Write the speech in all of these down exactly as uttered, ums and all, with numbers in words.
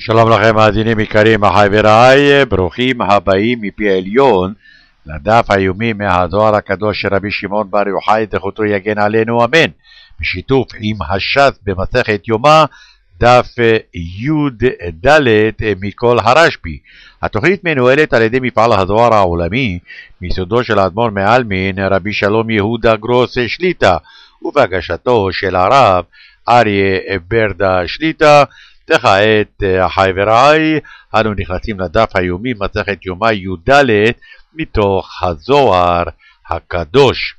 שלום לכם מאזינים יקרים, אחי ורעי, ברוכים הבאים מפי עליון לדף היומי מהזוהר הקדוש של רבי שמעון בר יוחאי זכותו יגן עלינו אמן, בשיתוף עם הש"ס במסכת יומא דף י"ד מכל הרשב"י. התוכנית מנוהלת על ידי מפעל הזוהר העולמי מיסודו של האדמו"ר מעלמין רבי שלום יהודה גרוס שליט"א ובהגשתו של הרב אריה ברדה שליט"א. וכעת אחי ורעי, אנו נכנסים לדף היומי מסכת יומא י"ד מתוך הזוהר הקדוש.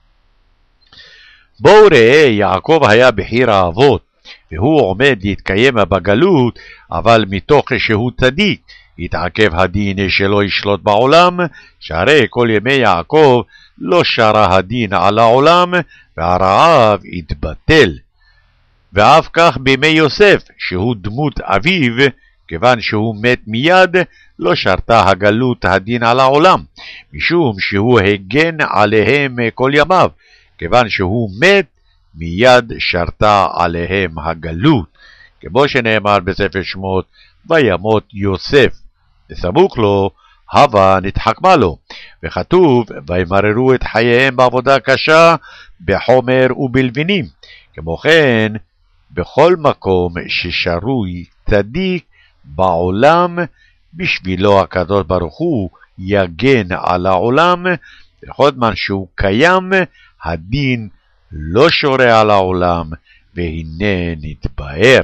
בואו ראה, יעקב היה בחיר האבות, והוא עומד להתקיים בגלות, אבל מתוך שהוא צדיק, יתעכב הדין שלא ישלוט בעולם, שהרי כל ימי יעקב לא שרה הדין על העולם, והרעב יתבטל. ואף כך בימי יוסף, שהוא דמות אביו, כיוון שהוא מת מיד, לא שרתה הגלות הדין על העולם, משום שהוא הגן עליהם כל ימיו, כיוון שהוא מת, מיד שרתה עליהם הגלות, כמו שנאמר בספר שמות, וימות יוסף, וסמוך לו, הווה נתחכמה לו, וכתוב, וימררו את חייהם בעבודה קשה, בחומר ובלבנים, כמו כן, בכל מקום ששרוי צדיק בעולם, בשבילו הקדוש ברוך הוא יגן על העולם, וכל זמן שהוא קיים, הדין לא שורה על העולם, והנה נתבהר.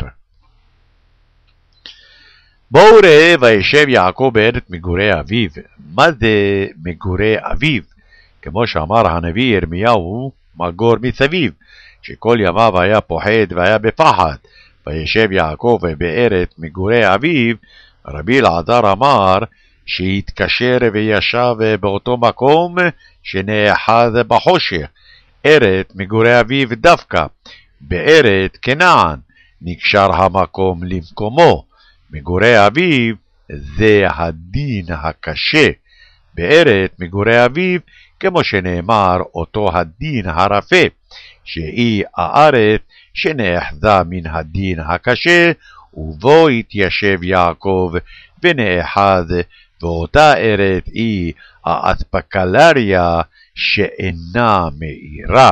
בואו ראה, וישב יעקב בארץ מגורי אביו. מה זה מגורי אביו? כמו שאמר הנביא ירמיהו, מגור מסביב, שכל ימיו היה פוחד והיה בפחד. וישב יעקב בארץ מגורי אביו, רבי אלעזר אמר שהתקשר וישב באותו מקום שנאחז בחושך, ארץ מגורי אביו דווקא, בארץ כנען נקשר המקום למקומו. מגורי אביו זה הדין הקשה, בארץ מגורי אביו כמו שנאמר אותו הדין הרפה, שהיא הארץ שנאחזה מן הדין הקשה, ובו התיישב יעקב ונאחז, ואותה ארץ היא האספקלריה שאינה מאירה.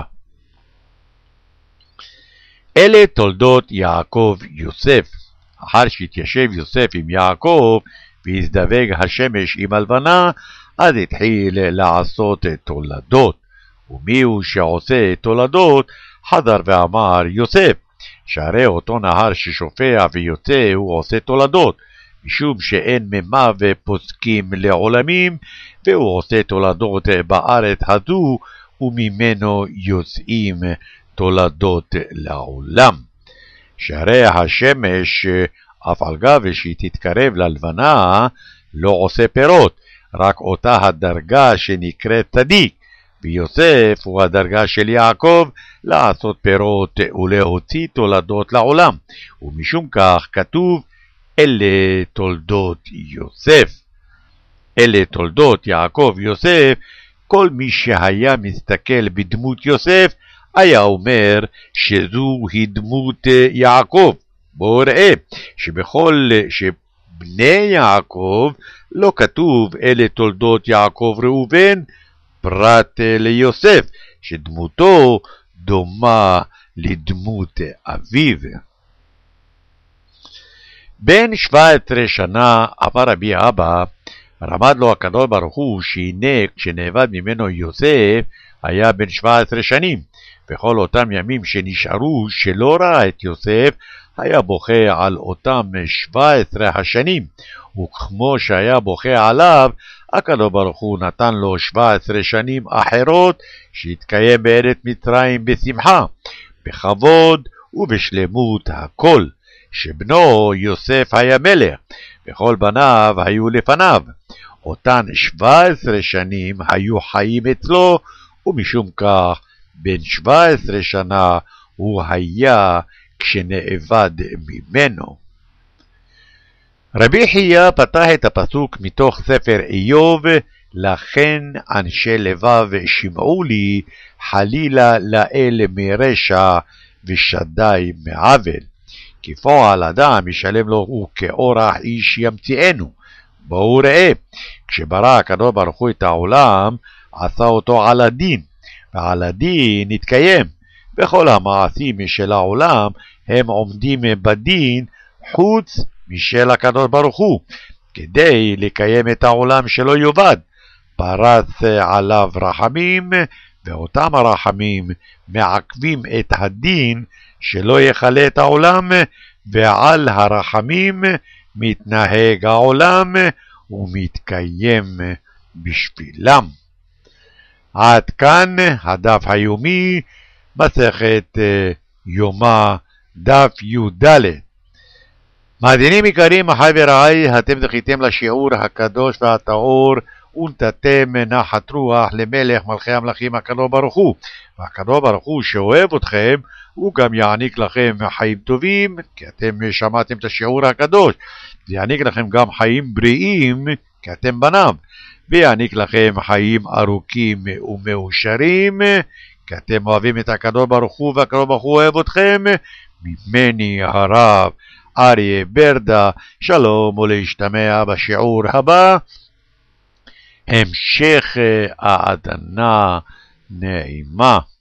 אלה תולדות יעקב יוסף. אחר שהתיישב יוסף עם יעקב והזדווג השמש עם הלבנה, אז התחיל לעשות תולדות. ומי הוא שעושה תולדות? חזר ואמר יוסף, שהרי אותו נהר ששופע ויוצא הוא עושה תולדות, משום שאין ממה ופוסקים לעולמים, והוא עושה תולדות בארץ הזו, וממנו יוצאים תולדות לעולם. שהרי השמש, אף על גב שהיא תתקרב ללבנה, לא עושה פירות, רק אותה הדרגה שנקראת צדיק, ויוסף הוא הדרגה של יעקב לעשות פירות ולהוציא תולדות לעולם, ומשום כך כתוב אלה תולדות יוסף. אלה תולדות יעקב יוסף. כל מי שהיה מסתכל בדמות יוסף היה אומר שזו היא דמות יעקב. בואו ראה שבכל שבני יעקב לא כתוב אלה תולדות יעקב ראובן, פרט ליוסף, שדמותו דומה לדמות אביו. בן שבע עשרה שנה אמר רבי אבא, רמד לו הקדוש ברוך הוא שהנה כשנאבד ממנו יוסף היה בן שבע עשרה שנים, וכל אותם ימים שנשארו שלא ראה את יוסף היה בוכה על אותם שבע עשרה השנים, וכמו שהיה בוכה עליו, הקדוש ברוך הוא נתן לו שבע עשרה שנים אחרות שהתקיים בארץ מצרים בשמחה, בכבוד ובשלמות הכל, שבנו יוסף היה מלך, וכל בניו היו לפניו. אותן שבע עשרה שנים היו חיים אצלו, ומשום כך בן שבע עשרה שנה הוא היה כשנאבד ממנו. רבי חייא פתח את הפסוק מתוך ספר איוב, לכן אנשי לבב שמעו לי, חלילה לאל מרשע ושדי מעוול. כפועל אדם ישלם לו הוא כאורח איש ימציאנו. בואו ראה, כשברא הקדוש ברוך הוא את העולם, עשה אותו על הדין, ועל הדין נתקיים. בכל המעשים של העולם הם עומדים בדין חוץ משל הקדוש ברוך הוא, כדי לקיים את העולם שלא יאבד. פרס עליו רחמים, ואותם הרחמים מעכבים את הדין שלא יחלה את העולם, ועל הרחמים מתנהג העולם ומתקיים בשבילם. עד כאן הדף היומי, מסכת יומא דף י"ד. מאזינים יקרים, אחי ורעי, אתם זכיתם לשיעור הקדוש והטהור ונתתם נחת רוח למלך מלכי המלכים הקדוש ברוך הוא. והקדוש ברוך הוא שאוהב אתכם, הוא גם יעניק לכם חיים טובים, כי אתם שמעתם את השיעור הקדוש. ויעניק לכם גם חיים בריאים, כי אתם בניו. ויעניק לכם חיים ארוכים ומאושרים, כי אתם אוהבים את הקדוש ברוך הוא, והקדוש ברוך הוא אוהב אתכם. ממני הרב אריה ברדה, שלום ולהשתמע בשיעור הבא. המשך האדנה נעימה.